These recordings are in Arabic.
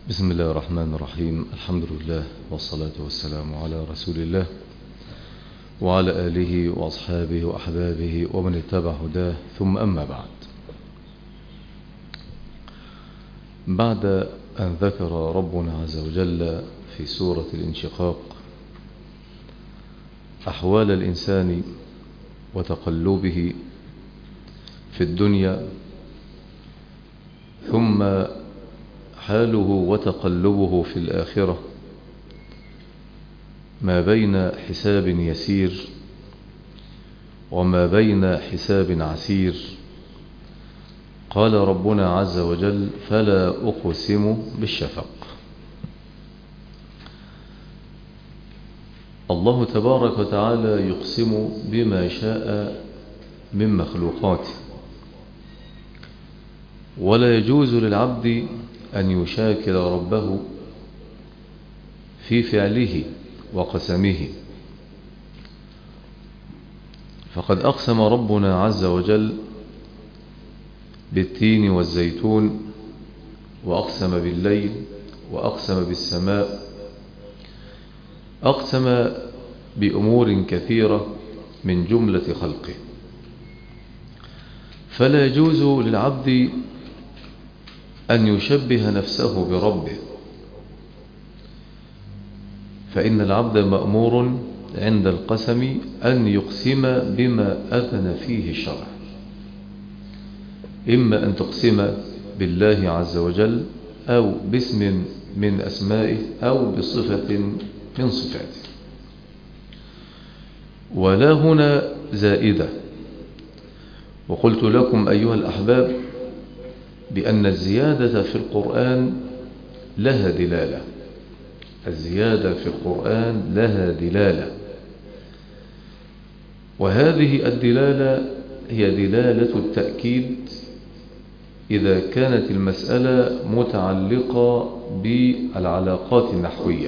بسم الله الرحمن الرحيم. الحمد لله والصلاة والسلام على رسول الله وعلى آله وأصحابه وأحبابه ومن اتبع هداه، ثم أما بعد أن ذكر ربنا عز وجل في سورة الانشقاق أحوال الإنسان وتقلبه في الدنيا، ثم حاله وتقلبه في الآخرة ما بين حساب يسير وما بين حساب عسير، قال ربنا عز وجل: فلا أقسم بالشفق. الله تبارك وتعالى يقسم بما شاء من مخلوقاته، ولا يجوز للعبد أن يشاكل ربه في فعله وقسمه، فقد أقسم ربنا عز وجل بالتين والزيتون، وأقسم بالليل، وأقسم بالسماء، أقسم بأمور كثيرة من جملة خلقه. فلا يجوز للعبد أن يشبه نفسه بربه، فإن العبد مأمور عند القسم أن يقسم بما أذن فيه الشرع، إما أن تقسم بالله عز وجل أو باسم من أسمائه أو بصفة من صفاته. ولا هنا زائدة. وقلت لكم أيها الأحباب بأن الزيادة في القرآن لها دلالة، الزيادة في القرآن لها دلالة، وهذه الدلالة هي دلالة التأكيد إذا كانت المسألة متعلقة بالعلاقات النحوية.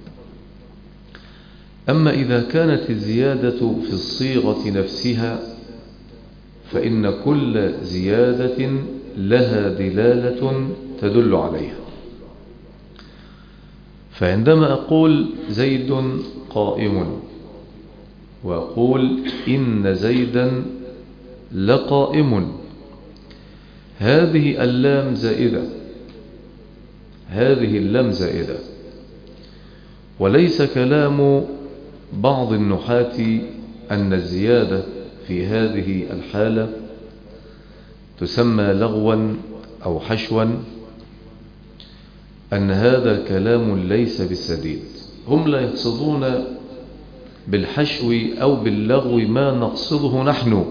أما إذا كانت الزيادة في الصيغة نفسها فإن كل زيادة لها دلالة تدل عليها. فعندما أقول زيد قائم، وأقول إن زيدا لقائم، هذه اللام زائدة، هذه اللام زائدة، وليس كلام بعض النحاة أن الزيادة في هذه الحالة تسمى لغوا أو حشوا، أن هذا كلام ليس بالسديد. هم لا يقصدون بالحشو أو باللغو ما نقصده نحن،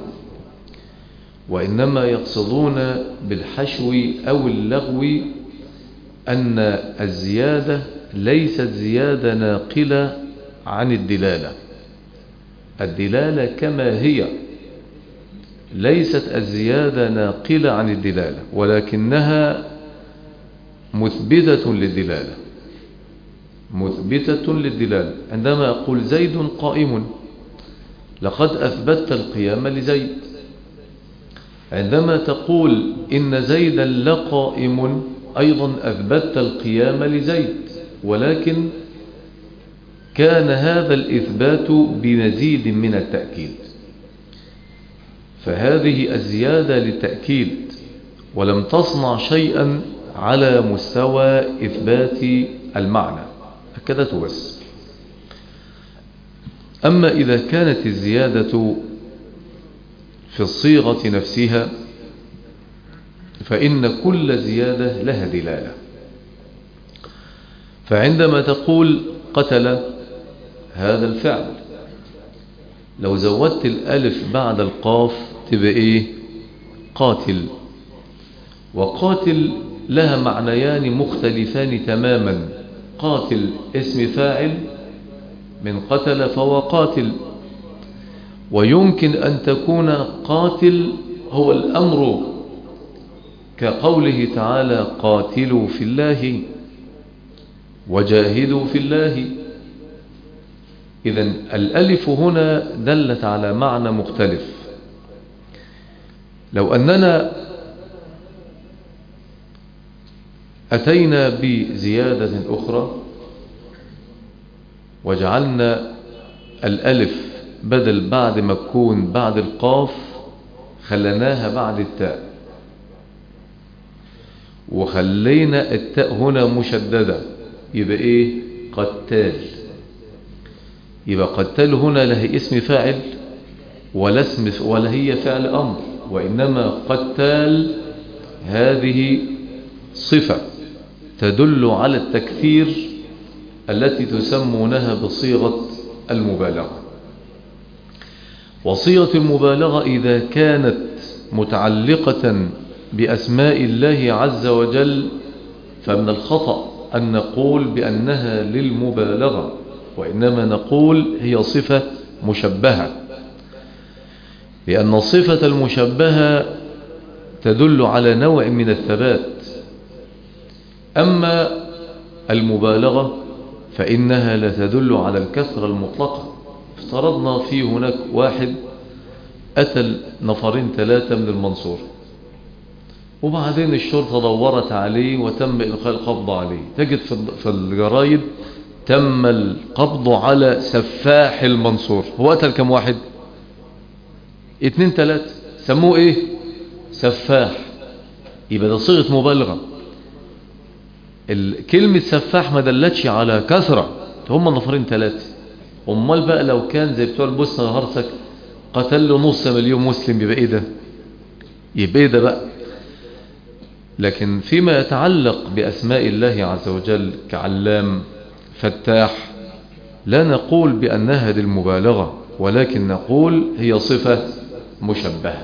وإنما يقصدون بالحشو أو اللغو أن الزيادة ليست زيادة ناقلة عن الدلالة. الدلالة كما هي، ليست الزيادة ناقلة عن الدلالة، ولكنها مثبتة للدلالة، مثبتة للدلالة. عندما أقول زيد قائم، لقد أثبتت القيام لزيد. عندما تقول إن زيدا لقائم، أيضا أثبتت القيام لزيد، ولكن كان هذا الإثبات بمزيد من التأكيد، فهذه الزيادة للتأكيد ولم تصنع شيئا على مستوى إثبات المعنى، أكدته بس. أما إذا كانت الزيادة في الصيغة نفسها فإن كل زيادة لها دلالة. فعندما تقول قتل، هذا الفعل لو زودت الألف بعد القاف تبقى إيه؟ قاتل. وقاتل لها معنيان مختلفان تماما. قاتل اسم فاعل من قتل فهو قاتل، ويمكن أن تكون قاتل هو الأمر، كقوله تعالى: قاتلوا في الله وجاهدوا في الله. إذن الألف هنا دلت على معنى مختلف. لو أننا أتينا بزيادة أخرى وجعلنا الألف بدل بعد ما تكون بعد القاف خلناها بعد التاء، وخلينا التاء هنا مشددة، يبقى ايه؟ قتال. يبقى قتال هنا لا هي اسم فاعل ولا هي فعل أمر، وإنما قتال هذه صفة تدل على التكثير التي تسمونها بصيغة المبالغة. وصيغة المبالغة إذا كانت متعلقة بأسماء الله عز وجل فمن الخطأ أن نقول بأنها للمبالغة، وإنما نقول هي صفة مشبهة، لأن الصفة المشبهة تدل على نوع من الثبات. أما المبالغة فإنها لا تدل على الكثرة المطلقة. افترضنا في هناك واحد قتل نفرين 3 من المنصورة، وبعدين الشرطة دورت عليه وتم إلقاء القبض عليه. تجد في الجرايد تم القبض على سفاح المنصور. هو قتل كم واحد؟ 2 3، سموه ايه؟ سفاح. يبقى ده صيغة مبالغة. كلمة سفاح ما دلتش على كثرة، هم نفرين 3. امال بقى لو كان زي بتوع البوسنة والهرسك قتل له 500,000 مسلم، يبقى ايه ده؟ يبقى ايه ده بقى؟ لكن فيما يتعلق بأسماء الله عز وجل كعلام، فتاح، لا نقول بأنها للمبالغة، ولكن نقول هي صفة مشبهة.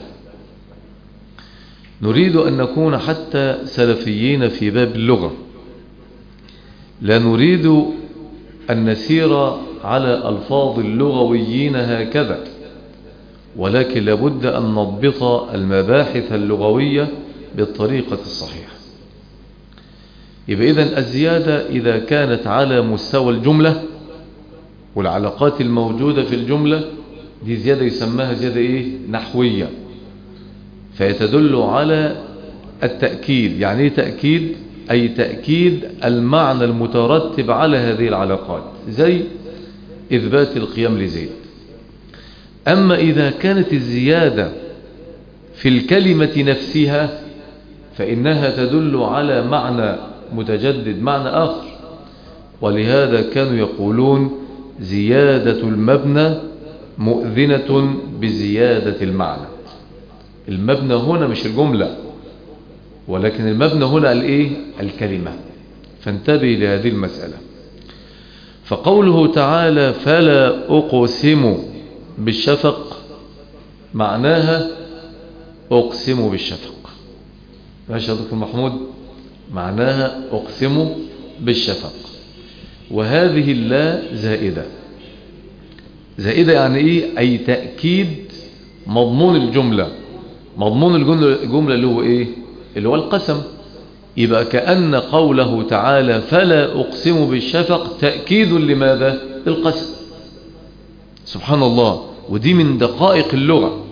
نريد أن نكون حتى سلفيين في باب اللغة، لا نريد أن نسير على ألفاظ اللغويين هكذا، ولكن لابد أن نضبط المباحث اللغوية بالطريقة الصحيحة. يبقى إذن الزيادة إذا كانت على مستوى الجملة والعلاقات الموجودة في الجملة، دي زيادة يسمىها زيادة إيه؟ نحوية، فيتدل على التأكيد. يعني إيه تأكيد؟ أي تأكيد المعنى المترتب على هذه العلاقات، زي إثبات القيام لزيد. أما إذا كانت الزيادة في الكلمة نفسها فإنها تدل على معنى متجدد، معنى آخر. ولهذا كانوا يقولون زيادة المبنى مؤذنة بزيادة المعنى. المبنى هنا مش الجملة، ولكن المبنى هنا الإيه؟ الكلمة. فانتبه لهذه المسألة. فقوله تعالى فلا أقسم بالشفق معناها أقسم بالشفق. ماشي يا دكتور محمود؟ معناها أقسم بالشفق. وهذه اللا زائدة. زائدة يعني إيه؟ أي تأكيد مضمون الجملة. مضمون الجملة اللي هو إيه؟ اللي هو القسم. يبقى كأن قوله تعالى فلا أقسم بالشفق تأكيد لماذا؟ القسم. سبحان الله. ودي من دقائق اللغة،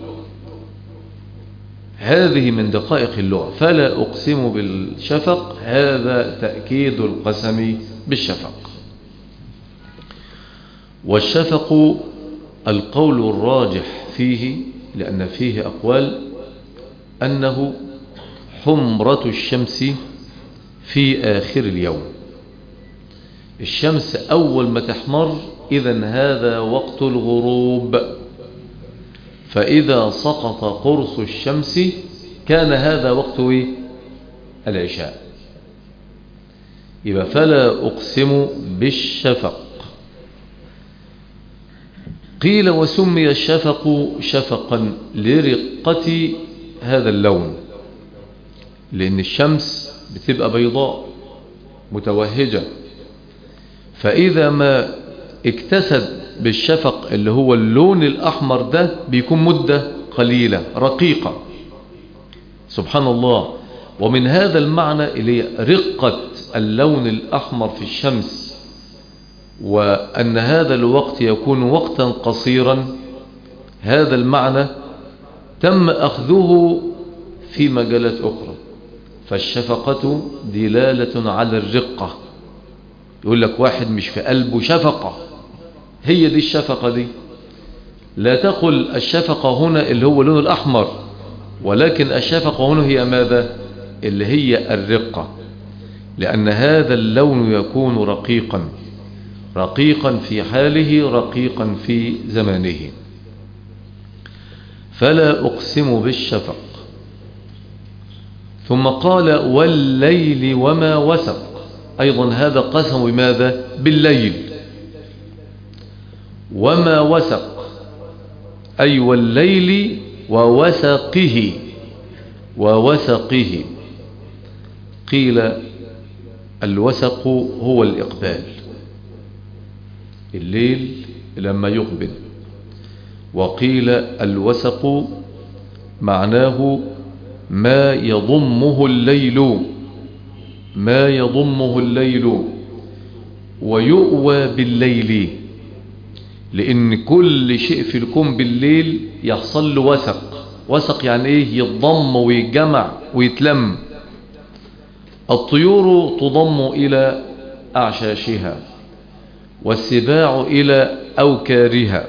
هذه من دقائق اللغة. فلا أقسم بالشفق هذا تأكيد القسم بالشفق. والشفق القول الراجح فيه، لأن فيه أقوال، أنه حمرة الشمس في آخر اليوم. الشمس أول ما تحمر إذن هذا وقت الغروب، فإذا سقط قرص الشمس كان هذا وقت العشاء. يبقى فلا أقسم بالشفق. قيل وسمي الشفق شفقا لرقة هذا اللون، لأن الشمس بتبقى بيضاء متوهجة، فإذا ما اكتسد بالشفق اللي هو اللون الأحمر ده بيكون مدة قليلة رقيقة. سبحان الله. ومن هذا المعنى اللي رقة اللون الأحمر في الشمس، وأن هذا الوقت يكون وقتا قصيرا، هذا المعنى تم أخذه في مجالات أخرى. فالشفقة دلالة على الرقة. يقول لك واحد مش في قلبه شفقة، هي دي الشفقة دي. لا تقل الشفقة هنا اللي هو لون الأحمر، ولكن الشفقة هنا هي ماذا؟ اللي هي الرقة، لأن هذا اللون يكون رقيقا، رقيقا في حاله، رقيقا في زمانه. فلا أقسم بالشفق. ثم قال والليل وما وسق، أيضا هذا قسم بماذا؟ بالليل. وما وسق أي والليل ووسقه، ووسقه. قيل الوسق هو الإقبال، الليل لما يقبل. وقيل الوسق معناه ما يضمه الليل، ما يضمه الليل، ويؤوى بالليل، لأن كل شيء في الكون بالليل يحصل له وسق. وسق يعني ايه؟ يتضم ويتجمع ويتلم. الطيور تضم إلى أعشاشها، والسباع إلى أوكارها،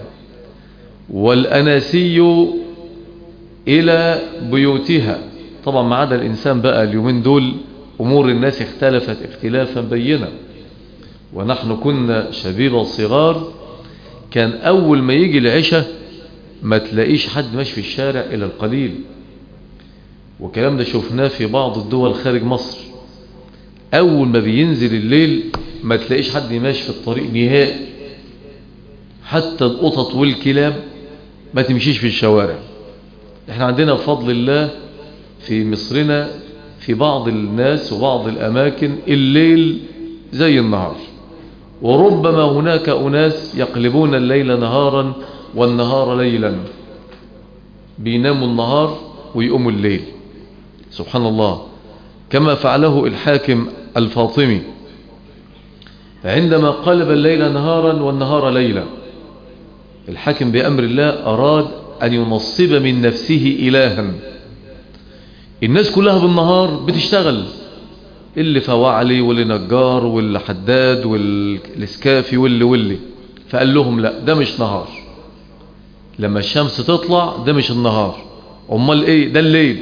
والأناسي إلى بيوتها. طبعا ما عدا الإنسان بقى، اليومين دول أمور الناس اختلفت اختلافا بينا. ونحن كنا شبيبة صغار، كان أول ما يجي العشاء ما تلاقيش حد ماشي في الشارع إلى القليل، وكلام ده شفناه في بعض الدول خارج مصر. أول ما بينزل الليل ما تلاقيش حد ماشي في الطريق نهائي، حتى القطط والكلاب ما تمشيش في الشوارع. احنا عندنا بفضل الله في مصرنا في بعض الناس وبعض الأماكن الليل زي النهار، وربما هناك أناس يقلبون الليل نهارا والنهار ليلا، بيناموا النهار ويقوموا الليل، سبحان الله، كما فعله الحاكم الفاطمي عندما قلب الليل نهارا والنهار ليلا. الحاكم بأمر الله أراد أن ينصب من نفسه إلها. الناس كلها بالنهار بتشتغل، اللي فواعلي واللي نجار واللي حداد والاسكافي واللي فقال لهم لا، ده مش نهار، لما الشمس تطلع ده مش النهار، امال ايه؟ ده الليل.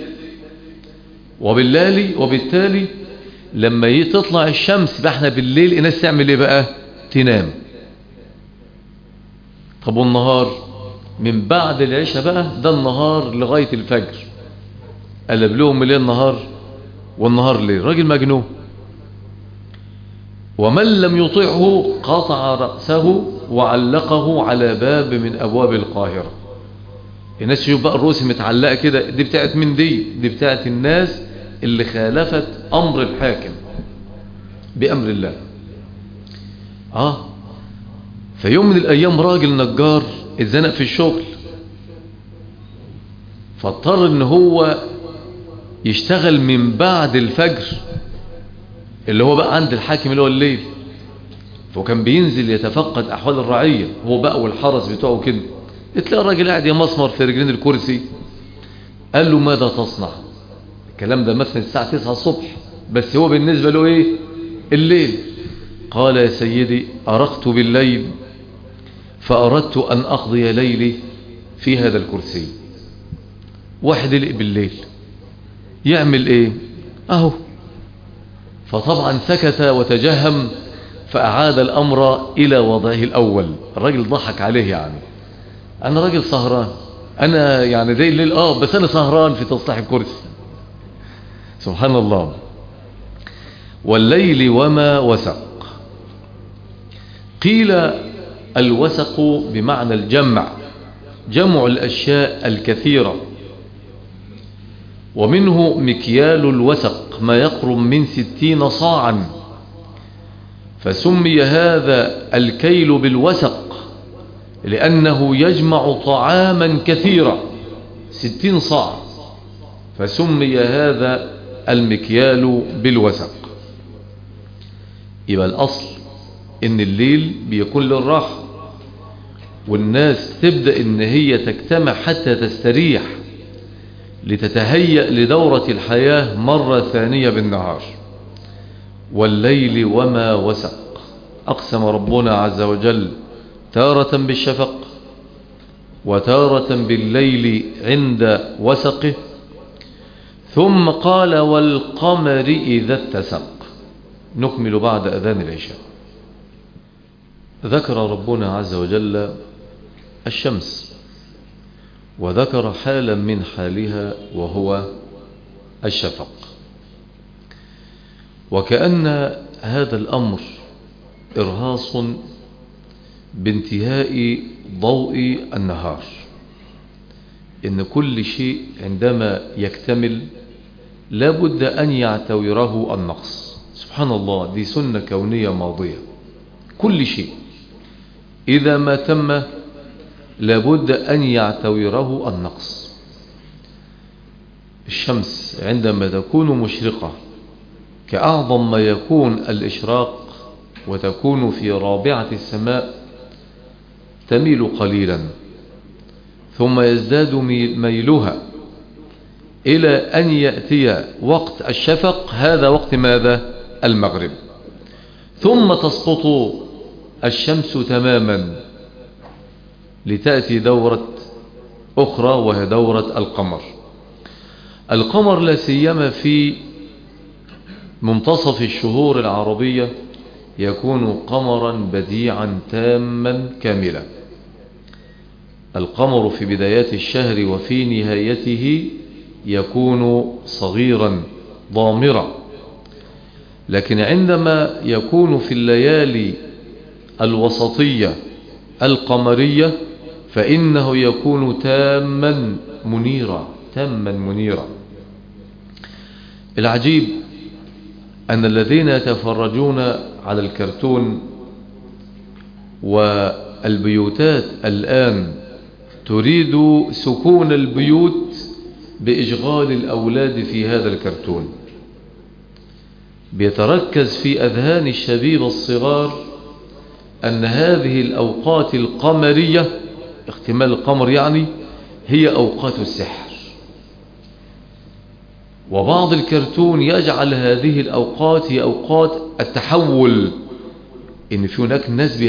وبالتالي لما تطلع الشمس بقى احنا بالليل الناس تعمل ايه بقى؟ تنام. طب والنهار؟ من بعد العشاء بقى ده النهار لغاية الفجر، قلب لهم الليل نهار والنهار ليل. راجل مجنون. ومن لم يطعه قطع رأسه وعلقه على باب من أبواب القاهرة. الناس تشوف بقى الرؤوس متعلقة كده، دي بتاعت من دي بتاعت الناس اللي خالفت أمر الحاكم بأمر الله. في يوم من الأيام راجل نجار اتزنق في الشغل، فاضطر ان هو يشتغل من بعد الفجر اللي هو بقى عند الحاكم اللي هو الليل. فكان بينزل يتفقد أحوال الرعية هو بقى والحرس بتوعه كده. تلاقي الراجل قاعد يمسمر في رجلين الكرسي. قال له ماذا تصنع؟ الكلام ده مثلا الساعة 9 الصبح، بس هو بالنسبة له ايه؟ الليل. قال يا سيدي أرقت بالليل فأردت أن أقضي ليلي في هذا الكرسي. واحد يلق بالليل يعمل ايه؟ اهو. فطبعا سكت وتجهم، فأعاد الأمر إلى وضعه الأول. الراجل ضحك عليه، يعني أنا راجل سهران، أنا يعني زي الليل بس أنا سهران في تصليح الكرسي. سبحان الله. والليل وما وسق. قيل الوسق بمعنى الجمع، جمع الأشياء الكثيرة، ومنه مكيال الوسق ما يقرب من 60 صاعا، فسمي هذا الكيل بالوسق لأنه يجمع طعاما كثيرا 60 صاع، فسمي هذا المكيال بالوسق. يبقى الأصل إن الليل بيكون للراحة، والناس تبدأ إن هي تجتمع حتى تستريح، لتتهيأ لدورة الحياة مرة ثانية بالنهار. والليل وما وسق، أقسم ربنا عز وجل تارة بالشفق وتارة بالليل عند وسقه، ثم قال والقمر إذا اتسق. نكمل بعد أذان العشاء. ذكر ربنا عز وجل الشمس، وذكر حالا من حالها وهو الشفق، وكأن هذا الأمر إرهاص بانتهاء ضوء النهار، إن كل شيء عندما يكتمل لابد أن يعتوره النقص. سبحان الله، دي سنة كونية ماضية. كل شيء إذا ما تم لابد أن يعتوره النقص. الشمس عندما تكون مشرقة كأعظم ما يكون الإشراق وتكون في رابعة السماء تميل قليلا ثم يزداد ميلها إلى أن يأتي وقت الشفق، هذا وقت ماذا؟ المغرب. ثم تسقط الشمس تماما لتأتي دورة أخرى وهي دورة القمر. القمر لا سيما في منتصف الشهور العربية يكون قمرا بديعا تاما كاملا. القمر في بدايات الشهر وفي نهايته يكون صغيرا ضامرا، لكن عندما يكون في الليالي الوسطية القمرية فإنه يكون تاما منيرا، تاما منيرا. العجيب أن الذين يتفرجون على الكرتون والبيوتات الآن تريد سكون البيوت بإشغال الأولاد في هذا الكرتون، بيتركز في أذهان الشباب الصغار أن هذه الأوقات القمرية، اختمال القمر يعني، هي أوقات السحر. وبعض الكرتون يجعل هذه الأوقات هي أوقات التحول، إن في هناك ناس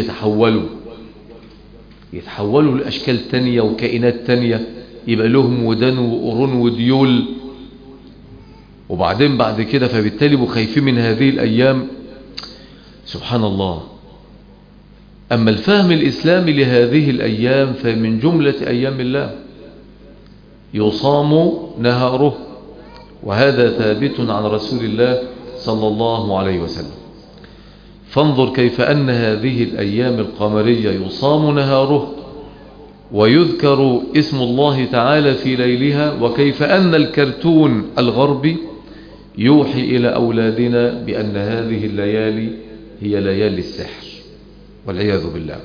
يتحولوا لأشكال تانية وكائنات تانية، يبقى لهم ودان وقرون وديول، وبعدين بعد كده فبالتالي بخايفين من هذه الأيام. سبحان الله. أما الفهم الإسلامي لهذه الأيام فمن جملة أيام الله يصام نهاره، وهذا ثابت عن رسول الله صلى الله عليه وسلم. فانظر كيف أن هذه الأيام القمرية يصام نهاره ويذكر اسم الله تعالى في ليلها، وكيف أن الكرتون الغربي يوحي إلى أولادنا بأن هذه الليالي هي ليالي السحر والعياذ بالله.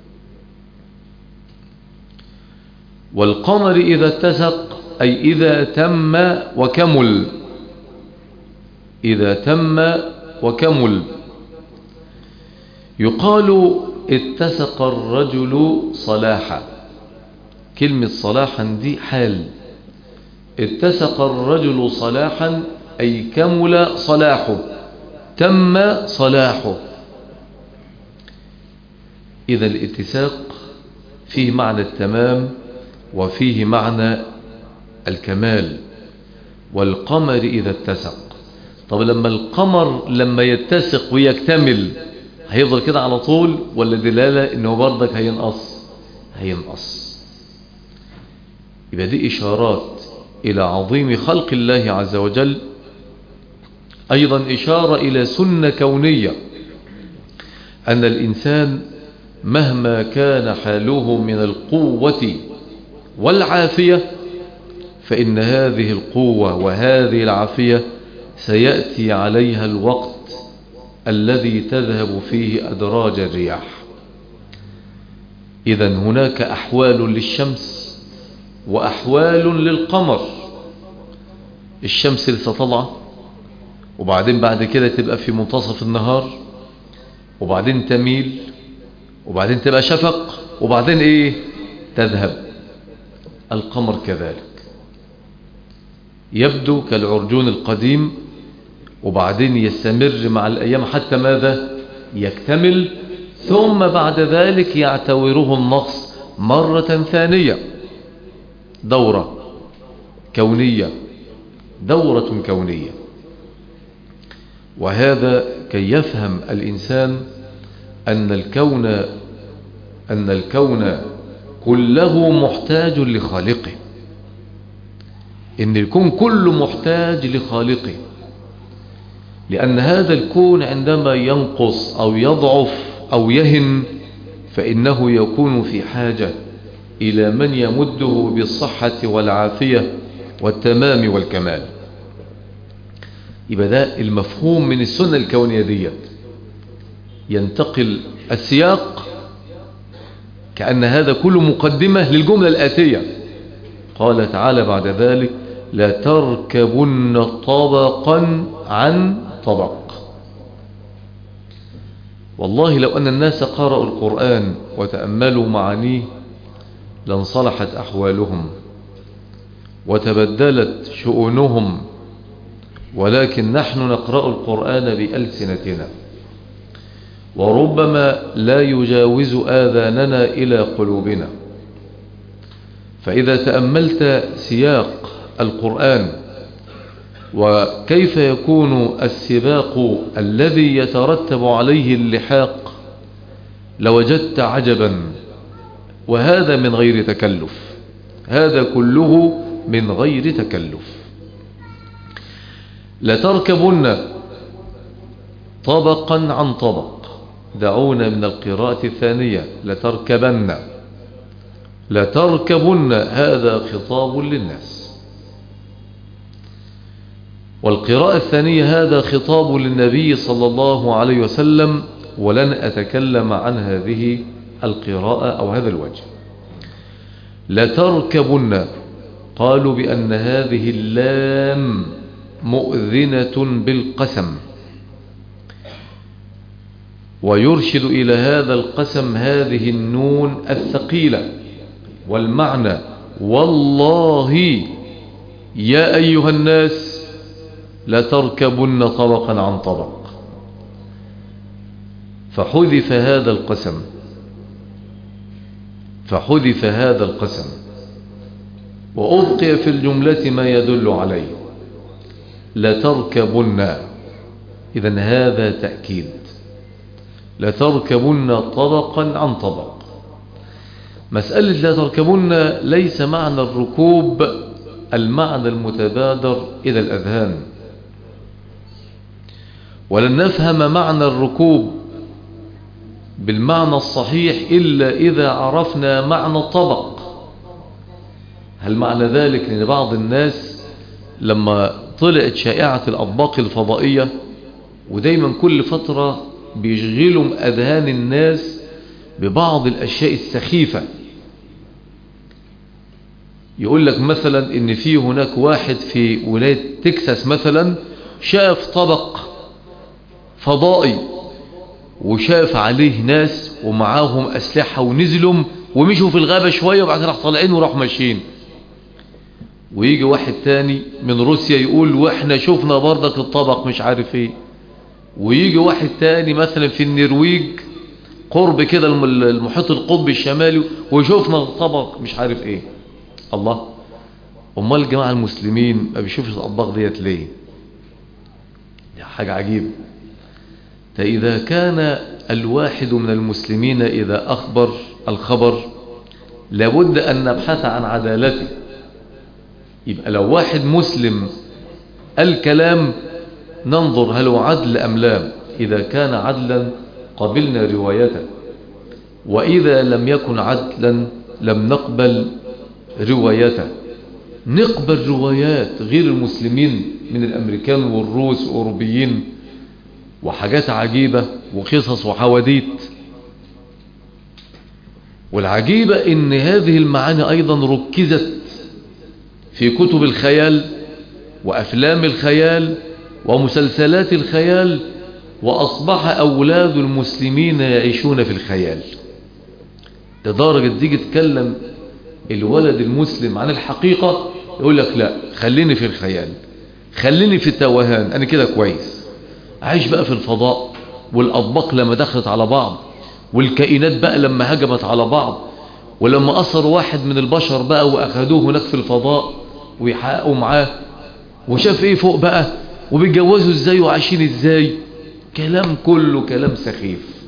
والقمر إذا اتسق أي إذا تم وكمل، إذا تم وكمل. يقال اتسق الرجل صلاحا، كلمة صلاحا دي حال. اتسق الرجل صلاحا أي كمل صلاحه، تم صلاحه. إذا الاتساق فيه معنى التمام وفيه معنى الكمال. والقمر إذا اتسق، طب لما القمر لما يتسق ويكتمل هيفضل كده على طول، ولا دلالة انه برضك هينقص؟ يبقى دي إشارات إلى عظيم خلق الله عز وجل، أيضا إشارة إلى سنة كونية، أن الإنسان مهما كان حاله من القوة والعافية فإن هذه القوة وهذه العافية سيأتي عليها الوقت الذي تذهب فيه أدراج الرياح. إذن هناك أحوال للشمس وأحوال للقمر. الشمس لسه طالعة، وبعدين بعد كده تبقى في منتصف النهار، وبعدين تميل، وبعدين تبقى شفق، وبعدين تذهب. القمر كذلك. يبدو كالعرجون القديم، وبعدين يستمر مع الأيام حتى ماذا؟ يكتمل، ثم بعد ذلك يعتوره النقص مرة ثانية. دورة كونية، دورة كونية. وهذا كي يفهم الإنسان أن الكون كله محتاج لخالقه، إن الكون كله محتاج لخالقه، لأن هذا الكون عندما ينقص أو يضعف أو يهن فإنه يكون في حاجة إلى من يمده بالصحة والعافية والتمام والكمال. يبقى ده المفهوم من السنة الكونية ديت. ينتقل السياق كأن هذا كله مقدمة للجملة الآتية. قال تعالى بعد ذلك: لا تركبن طبقا عن طبق. والله لو أن الناس قرأوا القرآن وتأملوا معانيه لانصلحت أحوالهم وتبدلت شؤونهم، ولكن نحن نقرأ القرآن بألسنتنا وربما لا يجاوز آذاننا إلى قلوبنا. فإذا تأملت سياق القرآن وكيف يكون السباق الذي يترتب عليه اللحاق لوجدت عجبا. وهذا من غير تكلف، هذا كله من غير تكلف. لتركبن طبقا عن طبق، دعونا من القراءة الثانية لتركبن. لتركبن هذا خطاب للناس، والقراءة الثانية هذا خطاب للنبي صلى الله عليه وسلم، ولن أتكلم عن هذه القراءة أو هذا الوجه. لتركبن، قالوا بأن هذه اللام مؤذنة بالقسم، ويرشد إلى هذا القسم هذه النون الثقيلة، والمعنى والله يا أيها الناس لتركبن طبقا عن طبق. فحذف هذا القسم وأبقي في الجملة ما يدل عليه. لتركبن، إذن هذا تأكيد. لتركبن طبقا عن طبق. مسألة لا تركبن ليس معنى الركوب المعنى المتبادر إلى الأذهان، ولن نفهم معنى الركوب بالمعنى الصحيح إلا إذا عرفنا معنى الطبق. هل معنى ذلك أن بعض الناس لما طلعت شائعة الأطباق الفضائية، ودايما كل فترة بيشغلهم أذهان الناس ببعض الأشياء السخيفة، يقول لك مثلا ان في هناك واحد في ولاية تكساس مثلا شاف طبق فضائي وشاف عليه ناس ومعاهم أسلحة ونزلوا ومشوا في الغابة شوية وبعد راح طالعين وراح ماشيين. ويجي واحد تاني من روسيا يقول واحنا شفنا برضك الطبق مش عارف ايه. ويجي واحد تاني مثلا في النرويج قرب كده المحيط القطبي الشمالي وشوفنا الطبق مش عارف ايه. الله، امال الجماعة المسلمين ما بيشوفش الأطباق ديت ليه؟ دي حاجة عجيبة. فإذا كان الواحد من المسلمين إذا أخبر الخبر لابد أن نبحث عن عدالته. يبقى لو واحد مسلم الكلام ننظر هل هو عدل أم لا. إذا كان عدلا قبلنا روايته، وإذا لم يكن عدلا لم نقبل روايته. نقبل روايات غير المسلمين من الأمريكان والروس والأوروبيين وحاجات عجيبة وقصص وحواديت. والعجيبة ان هذه المعاني ايضا ركزت في كتب الخيال وافلام الخيال ومسلسلات الخيال، واصبح اولاد المسلمين يعيشون في الخيال. لدرجة تيجي تتكلم الولد المسلم عن الحقيقة يقول لك لا، خليني في الخيال، خليني في التوهان، أنا كده كويس. عايش بقى في الفضاء، والأطباق لما دخلت على بعض، والكائنات بقى لما هجمت على بعض، ولما أثر واحد من البشر بقى وأخذوه هناك في الفضاء ويحققوا معاه، وشاف ايه فوق بقى، وبيتجوزوا ازاي وعايشين ازاي. كلام كله كلام سخيف.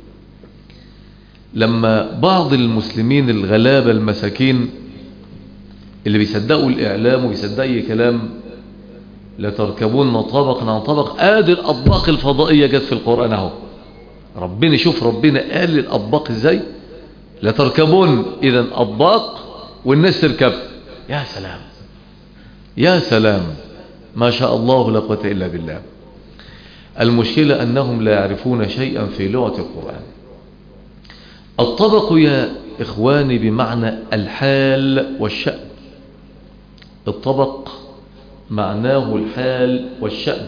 لما بعض المسلمين الغلابة المساكين اللي بيصدقوا الإعلام وبيصدقوا اي كلام، لتركبون طبقا عن طبق، ادي الأطباق الفضائية جت في القرآن اهو. ربنا شوف ربنا قال الأطباق ازاي، لتركبون إذا أطباق والناس تركب. يا سلام يا سلام، ما شاء الله لا قوة إلا بالله. المشكلة أنهم لا يعرفون شيئا في لغة القرآن. الطبق يا إخواني بمعنى الحال والشأن. الطبق معناه الحال والشأن.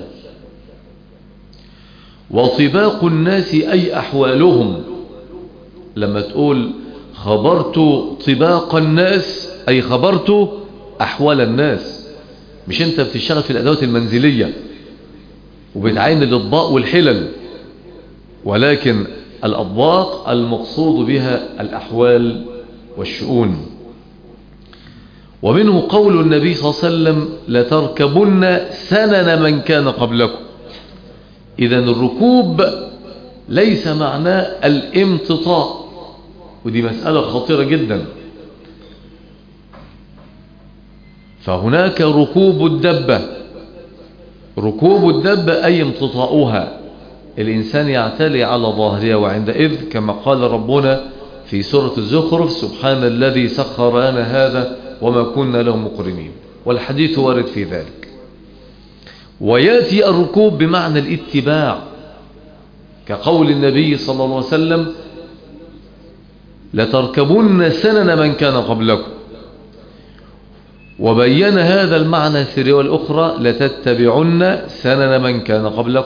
وطباق الناس أي أحوالهم. لما تقول خبرت طباق الناس أي خبرت أحوال الناس. مش أنت بتشتغل في الأدوات المنزلية وبتعين الأطباق والحلل، ولكن الأطباق المقصود بها الأحوال والشؤون. ومنه قول النبي صلى الله عليه وسلم لتركبن سنن من كان قبلكم. إذن الركوب ليس معناه الامتطاء، ودي مسألة خطيرة جدا. فهناك ركوب الدبة. ركوب الدبة أي امتطاؤها، الإنسان يعتلي على ظهرها، وعندئذ كما قال ربنا في سورة الزخرف سبحان الذي سخر لنا هذا وما كنا له مقرنين، والحديث وارد في ذلك. ويأتي الركوب بمعنى الاتباع، كقول النبي صلى الله عليه وسلم لتركبن سنن من كان قبلكم. وبين هذا المعنى في الرواية الأخرى لتتبعن سنن من كان قبلكم.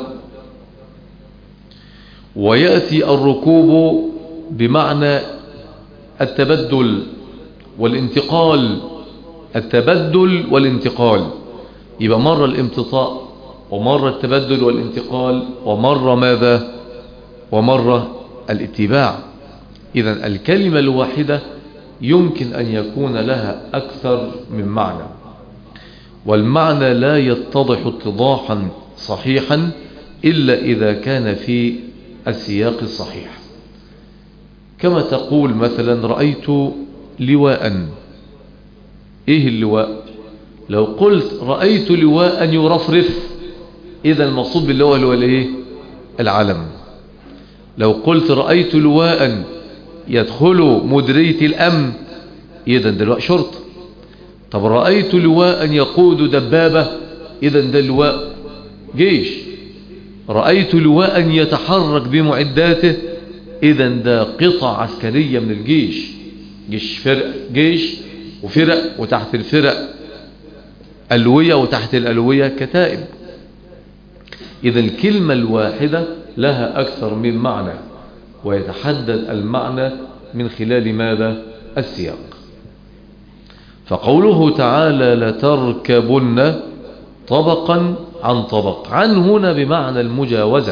ويأتي الركوب بمعنى التبدل والانتقال. التبدل والانتقال، يبقى مرة الامتطاء ومرة التبدل والانتقال ومرة ماذا، ومرة الاتباع. إذن الكلمة الواحدة يمكن أن يكون لها أكثر من معنى، والمعنى لا يتضح اتضاحا صحيحا إلا إذا كان في السياق الصحيح. كما تقول مثلا رأيت لواء. إيه اللواء؟ لو قلت رأيت لواء يرفرف، إذا المقصود باللواء هو الايه؟ العلم. لو قلت رأيت لواء يدخل مديرية الأمن، إذا ده لواء شرطة. طب رأيت لواء يقود دبابة، إذا ده لواء جيش. رأيت لواء يتحرك بمعداته، إذا ده قطع عسكرية من الجيش. جيش وفرق، وتحت الفرق ألوية، وتحت الألوية كتائب. إذا الكلمة الواحدة لها أكثر من معنى، ويتحدد المعنى من خلال ماذا؟ السياق. فقوله تعالى لتركبن طبقا عن طبق، عن هنا بمعنى المجاوزة.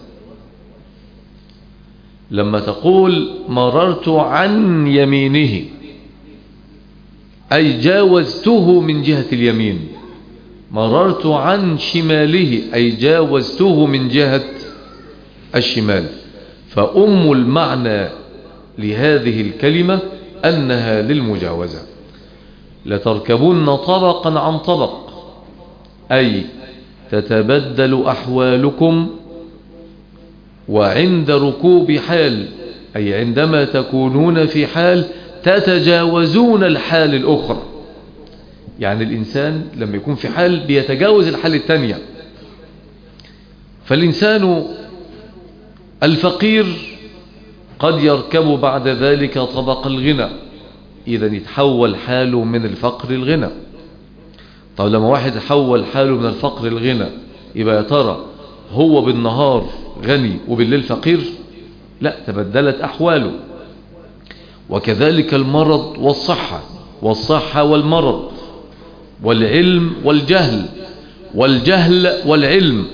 لما تقول مررت عن يمينه أي جاوزته من جهة اليمين. مررت عن شماله أي جاوزته من جهة الشمال. فأم المعنى لهذه الكلمة أنها للمجاوزة. لتركبون طبقا عن طبق أي تتبدل أحوالكم، وعند ركوب حال أي عندما تكونون في حال تتجاوزون الحال الأخرى. يعني الإنسان لما يكون في حال بيتجاوز الحال الثانية. فالإنسان الفقير قد يركب بعد ذلك طبق الغنى، إذا يتحول حاله من الفقر الغنى. طب لما واحد يحول حاله من الفقر الغنى، يبقى يا ترى هو بالنهار غني وبالليل فقير؟ لا، تبدلت أحواله. وكذلك المرض والصحة والمرض، والعلم والجهل، والجهل والعلم.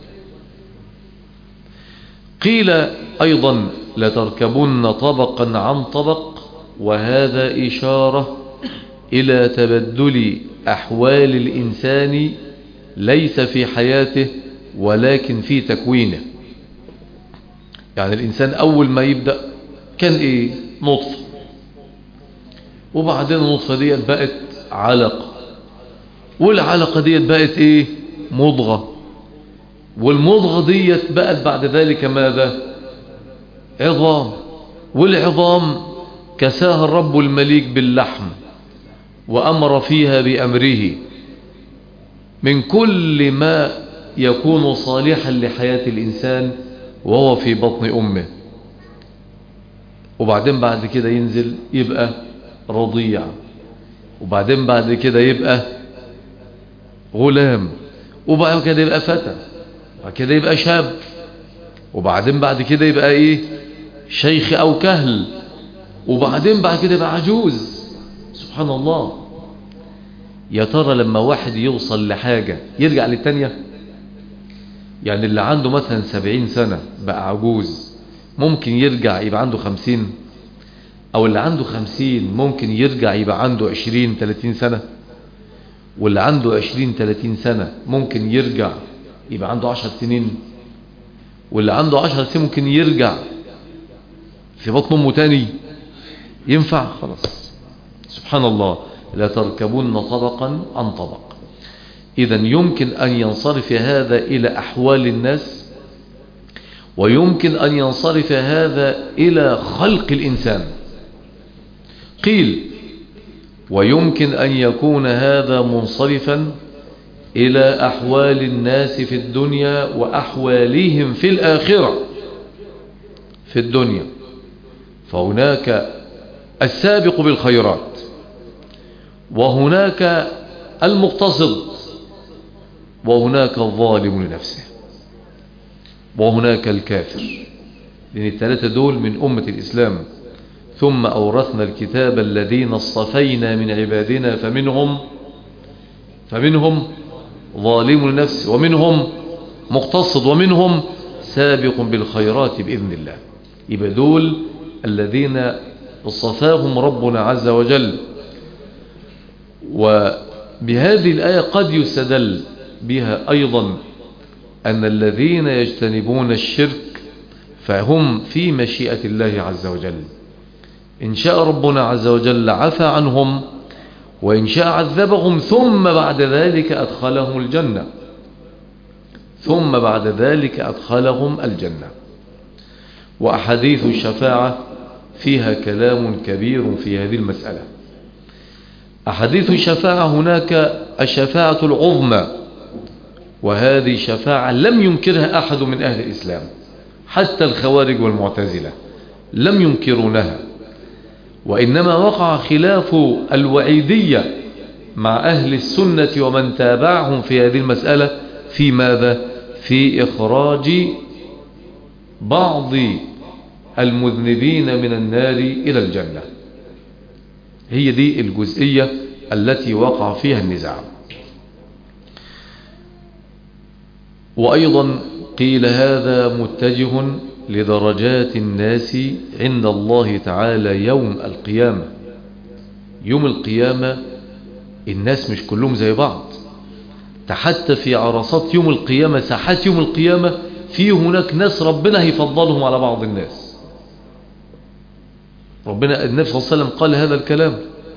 قيل أيضا لتركبن طبقا عن طبق، وهذا إشارة إلى تبدل أحوال الإنسان ليس في حياته ولكن في تكوينه. يعني الإنسان أول ما يبدأ كان إيه؟ نطفة، وبعدين النطفة دي بقت علقة، والعلقة دي بقت إيه؟ مضغة، والمضغة دي بقت بعد ذلك ماذا؟ عظام، والعظام كساها الرب المليك باللحم وأمر فيها بأمره من كل ما يكون صالحا لحياة الإنسان وهو في بطن أمه. وبعدين بعد كده ينزل يبقى رضيع، وبعدين بعد كده يبقى غلام، وبعد كده يبقى فتى، وبعد كده يبقى شاب، وبعدين بعد كده يبقى ايه؟ شيخ او كهل، وبعدين بعد كده يبقى عجوز. سبحان الله. يا ترى لما واحد يوصل لحاجة يرجع للتانية؟ يعني اللي عنده مثلا 70 سنة بقى عجوز ممكن يرجع يبقى عنده 50؟ او اللي عنده 50 ممكن يرجع يبقى عنده 20-30 سنة؟ واللي عنده 20-30 سنة ممكن يرجع يبقى عنده 10 سنين؟ واللي عنده 10 سنين ممكن يرجع في بطن امه تاني؟ ينفع؟ خلاص. سبحان الله. لا تركبون طبقا عن طبق. إذا يمكن أن ينصرف هذا إلى أحوال الناس، ويمكن أن ينصرف هذا إلى خلق الإنسان. قيل ويمكن أن يكون هذا منصرفا إلى أحوال الناس في الدنيا وأحوالهم في الآخرة. في الدنيا فهناك السابق بالخيرات، وهناك المقتصد، وهناك الظالم لنفسه، وهناك الكافر، لأن الثلاثة دول من أمة الإسلام. ثم أورثنا الكتاب الذين اصطفينا من عبادنا فمنهم ظالم لنفسه، ومنهم مقتصد، ومنهم سابق بالخيرات بإذن الله. يبقى دول الذين اصطفاهم ربنا عز وجل. وبهذه الآية قد يستدل بها أيضا أن الذين يجتنبون الشرك فهم في مشيئة الله عز وجل. إن شاء ربنا عز وجل عفى عنهم، وإن شاء عذبهم، ثم بعد ذلك أدخلهم الجنة. ثم بعد ذلك أدخلهم الجنة. وأحاديث الشفاعة فيها كلام كبير في هذه المسألة. أحاديث الشفاعة هناك الشفاعة العظمى، وهذه شفاعة لم ينكرها أحد من أهل الإسلام، حتى الخوارج والمعتزلة لم ينكرونها، وإنما وقع خلاف الوعيدية مع أهل السنة ومن تابعهم في هذه المسألة في ماذا؟ في إخراج بعض المذنبين من النار إلى الجنة. هي دي الجزئية التي وقع فيها النزاع. وأيضا قيل هذا متجه لدرجات الناس عند الله تعالى يوم القيامة. يوم القيامة الناس مش كلهم زي بعض، حتى في عرصات يوم القيامة، ساحات يوم القيامة، في هناك ناس ربنا هيفضلهم على بعض الناس. ربنا النبي صلى الله عليه وسلم قال هذا الكلام: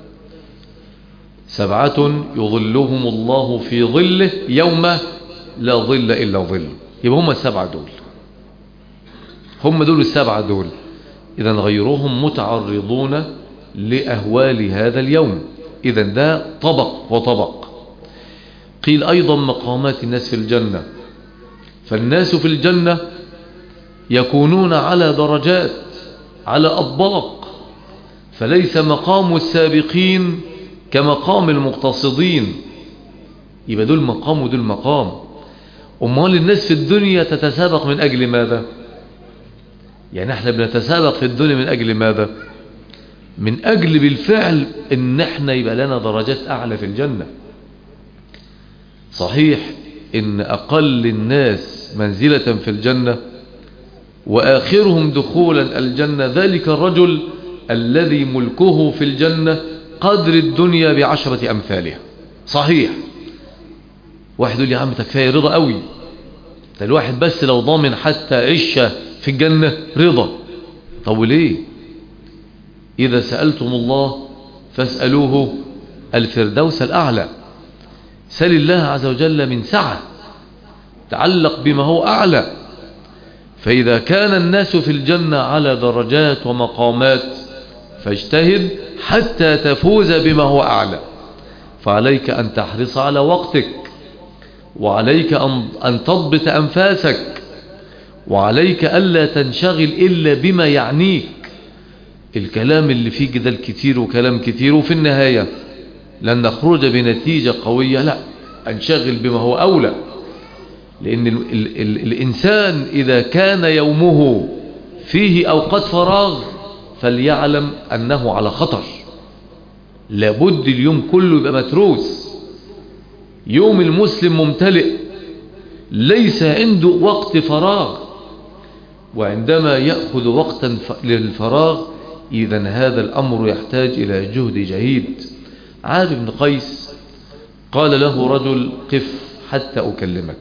7 يظلهم الله في ظله يوم لا ظل إلا ظل. يبقى هم 7 دول، هم دول 7 دول. إذا غيرهم متعرضون لأهوال هذا اليوم. إذا ده طبق وطبق. قيل أيضا مقامات الناس في الجنة، فالناس في الجنة يكونون على درجات، على أطباق، فليس مقام السابقين كمقام المقتصدين. يبقى دول مقام ودول مقام. أمال الناس في الدنيا تتسابق من أجل ماذا؟ يعني احنا بنتسابق في الدنيا من أجل ماذا؟ من أجل بالفعل ان احنا يبقى لنا درجات أعلى في الجنة. صحيح إن أقل الناس منزلة في الجنة وآخرهم دخولا الجنة ذلك الرجل الذي ملكه في الجنة قدر الدنيا ب10 أمثالها. صحيح. واحد يقول لي يا عم تكفاية رضا قوي، ده الواحد بس لو ضامن حتى عشة في الجنة رضا. طب وليه؟ إذا سألتم الله فاسألوه الفردوس الأعلى. سل الله عز وجل من سعة، تعلق بما هو أعلى. فإذا كان الناس في الجنة على درجات ومقامات فاجتهد حتى تفوز بما هو أعلى. فعليك أن تحرص على وقتك، وعليك أن تضبط أنفاسك، وعليك ألا تنشغل إلا بما يعنيك. الكلام اللي فيه جدال كتير وكلام كتير وفي النهاية لن نخرج بنتيجة قوية، لا، انشغل بما هو أولى. لأن الإنسان إذا كان يومه فيه أوقات فراغ فليعلم أنه على خطر. لابد اليوم كله يبقى متروس. يوم المسلم ممتلئ، ليس عنده وقت فراغ. وعندما يأخذ وقتا للفراغ إذن هذا الأمر يحتاج إلى جهد جهيد. عاد بن قيس قال له رجل قف حتى أكلمك.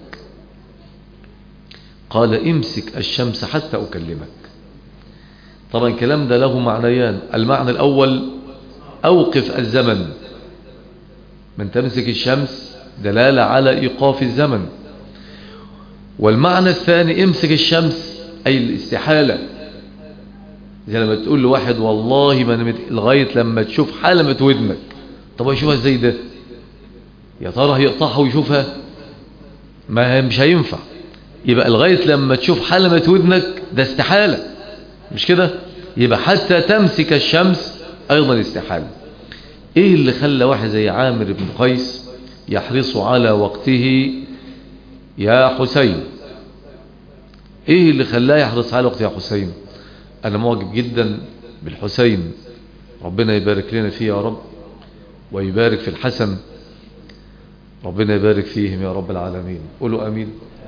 قال امسك الشمس حتى أكلمك. طبعا الكلام ده له معنيان. المعنى الأول أوقف الزمن، من تمسك الشمس دلالة على إيقاف الزمن. والمعنى الثاني امسك الشمس أي الاستحالة. زي لما تقول لواحد والله ما نمت لغاية لما تشوف حلمة ودنك. طب يشوفها ازاي ده؟ يا ترى هيقطعها ويشوفها؟ ما مش هينفع. يبقى لغاية لما تشوف حلمة ودنك ده استحالة، مش كده؟ يبقى حتى تمسك الشمس أيضا استحالة. ايه اللي خلى واحد زي عامر بن قيس يحرص على وقته يا حسين؟ ايه اللي خلاه يحرص على وقته يا حسين؟ انا معجب جدا بالحسين، ربنا يبارك لنا فيه يا رب، ويبارك في الحسن، ربنا يبارك فيهم يا رب العالمين. قولوا امين.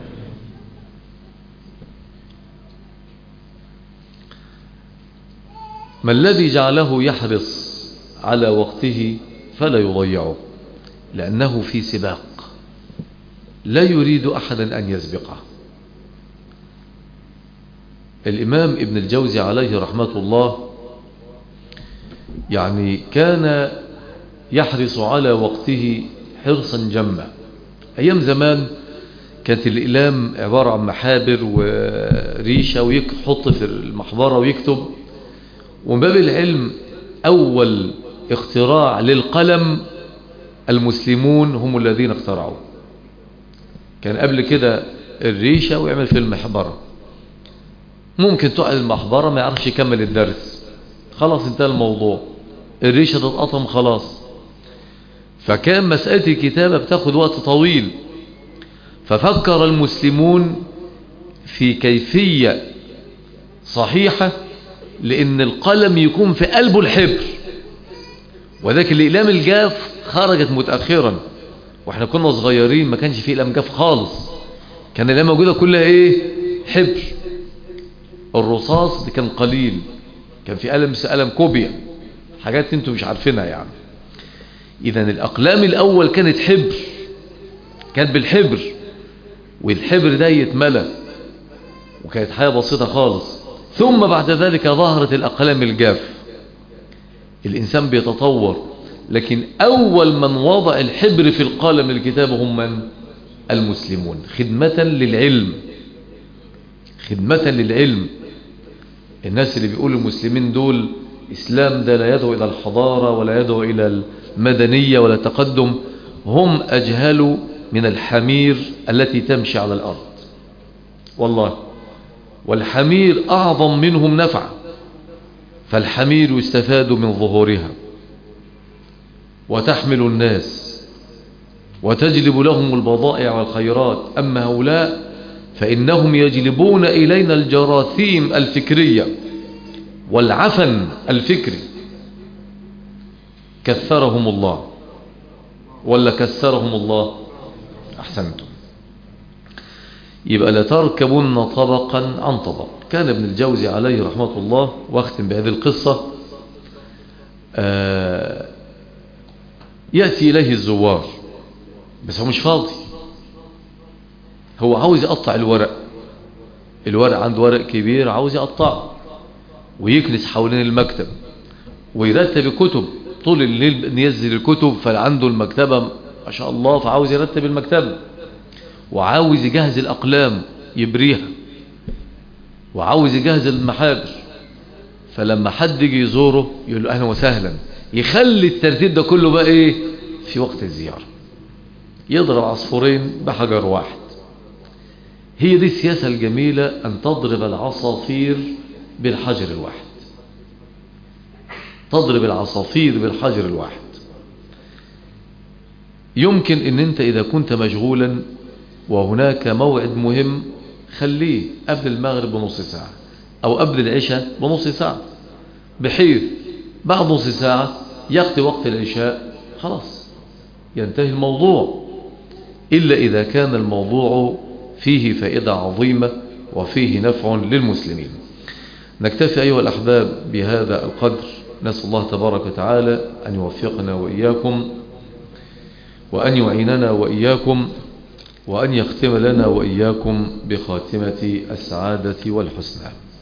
ما الذي جعله يحرص على وقته فلا يضيعه؟ لأنه في سباق لا يريد أحدا أن يسبقه. الإمام ابن الجوزي عليه رحمة الله يعني كان يحرص على وقته حرصا جما. أيام زمان كانت الإقلام عبارة عن محابر وريشة ويحط في المحبرة ويكتب. ومن باب العلم أول اختراع للقلم المسلمون هم الذين اخترعوا. كان قبل كده الريشة ويعمل في المحبرة، ممكن تقعد المحبرة ما يعرفش يكمل الدرس، خلاص انتهى الموضوع، الريشة تتقطم خلاص. فكان مسألة الكتابة بتاخد وقت طويل. ففكر المسلمون في كيفية صحيحة لأن القلم يكون في قلبه الحبر. وذاك الإقلام الجاف خرجت متأخرا، واحنا كنا صغيرين ما كانش فيه إقلام جاف خالص، كان الإقلام موجودة كلها ايه؟ حبر. الرصاص دي كان قليل، كان في قلم كوبيا، حاجات انتم مش عارفينها يعني. إذن الأقلام الأول كانت حبر، كانت بالحبر، والحبر ده يتملى، وكانت حاجة بسيطة خالص. ثم بعد ذلك ظهرت الأقلام الجاف. الإنسان بيتطور، لكن أول من وضع الحبر في القلم الكتاب هم من؟ المسلمون، خدمة للعلم، خدمة للعلم. الناس اللي بيقولوا المسلمين دول إسلام ده لا يدعو إلى الحضارة ولا يدعو إلى المدنية ولا تقدم، هم أجهل من الحمير التي تمشي على الأرض والله. والحمير أعظم منهم نفعا، فالحمير يستفاد من ظهورها وتحمل الناس وتجلب لهم البضائع والخيرات. أما هؤلاء فإنهم يجلبون إلينا الجراثيم الفكرية والعفن الفكري. كثرهم الله ولا كسرهم الله؟ أحسنتم. يبقى لتركبن طبقا عن طبق. كان ابن الجوزي عليه رحمة الله، واختم بهذه القصة، يأتي إليه الزوار بس هو مش فاضي، هو عاوز يقطع الورق عنده ورق كبير عاوز يقطعه ويكنس حوالين المكتب ويرتب الكتب، طول الليل ينزل الكتب، فعنده المكتبة ما شاء الله، فعاوز يرتب المكتبة وعاوز يجهز الأقلام يبريها وعاوز يجهز المحابر. فلما حد يجي يزوره يقول له أهلا وسهلا، يخلي الترتيب ده كله بقى إيه في وقت الزيارة، يضرب عصفورين بحجر واحد. هي دي السياسة الجميلة، أن تضرب العصافير بالحجر الواحد، تضرب العصافير بالحجر الواحد. يمكن أن أنت إذا كنت مشغولا وهناك موعد مهم خليه قبل المغرب بنص ساعة أو قبل العشاء بنص ساعة، بحيث بعد نص ساعة يقضي وقت العشاء خلاص ينتهي الموضوع، إلا إذا كان الموضوع فيه فائدة عظيمة وفيه نفع للمسلمين. نكتفي أيها الأحباب بهذا القدر، نسأل الله تبارك وتعالى أن يوفقنا وإياكم وأن يعيننا وإياكم وأن يختم لنا وإياكم بخاتمة السعادة والحسنى.